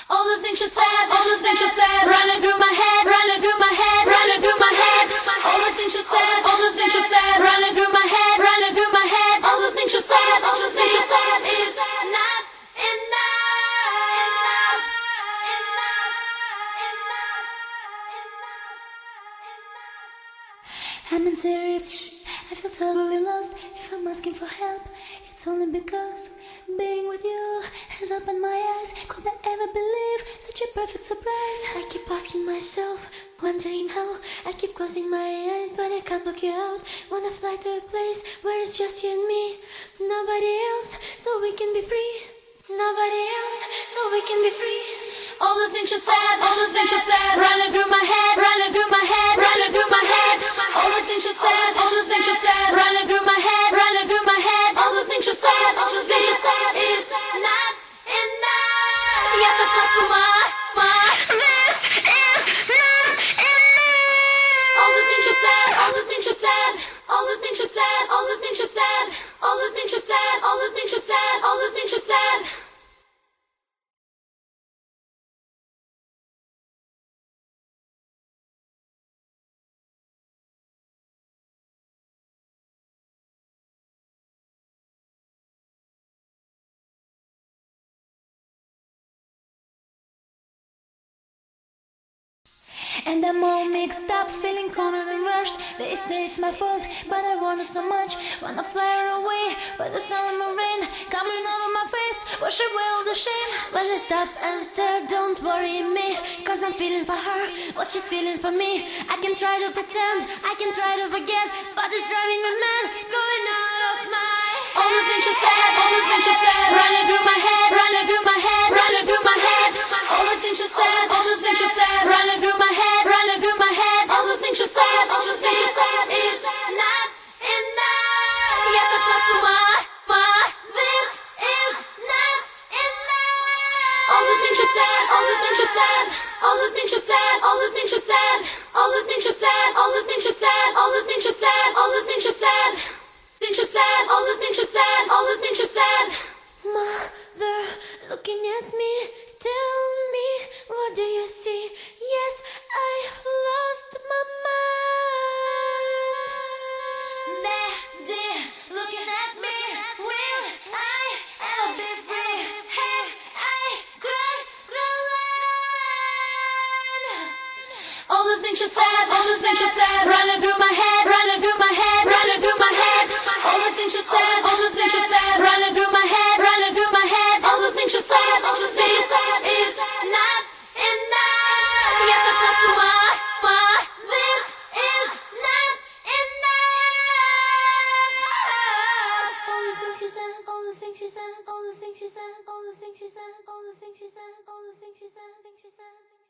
All the things you said, all the things you said, running through my head, running through my head, running through my head. All the things you said, all the things you said, running through my head, running through my head. All the things you said, all the things you said is not enough. I'm in serious shit. I feel totally lost. If I'm asking for help, it's only because being with you has opened my eyes. Could I ever believe such a perfect surprise? I keep asking myself, wondering how. I keep closing my eyes, but I can't block you out. Wanna fly to a place where it's just you and me, nobody else, so we can be free. Nobody else, so we can be free. All the things you said, all the things you said, running through my head, running through my head, running through my head. All the things you said, all the things you said, running through my head, running through my head. All the things you said, all the things you said is not enough. Я сошла с ума. This is not enough. All the things you said, all the things you said, all the things you said, all the things you said, all the things you said, all the things you said, all the things you said. And I'm all mixed up, feeling cornered and rushed. They say it's my fault, but I want it so much. Wanna fly away, but the sun and the rain coming over my face, wash away all the shame. When I stop and stare, don't worry me, cause I'm feeling for her what she's feeling for me. I can try to pretend, I can try to forget, but it's driving me mad, going out of my head. All the things you said, all the things you said, running through my head, running through my head, running through my head. All the things you said, all the things you said, running through my head, running through my head. All the things you said, all the things you said is not enough. Я сошла с ума. This is not enough. All the things you said, all the things you said, all the things you said, all the things you said, all the things you said, all the things you said, all the things you said, all the things you said, things you said, all the things you said, all the things you said. Mother, looking at me, tell me, what do you see? Yes, I've lost my mind. Daddy, looking at me, will I ever be free? Have I crossed the line? All the things you said, all the things you said, running through my head, running through my head, running through my head. All the things you said, all the things you said, running through my head, running through my head. All the things you said, all the things you said is not enough. Я сошла с ума. This is not enough. All the things you said, all the things you said, all the things you said, all the things you said, all the things you said, all the things you said, all the things you said.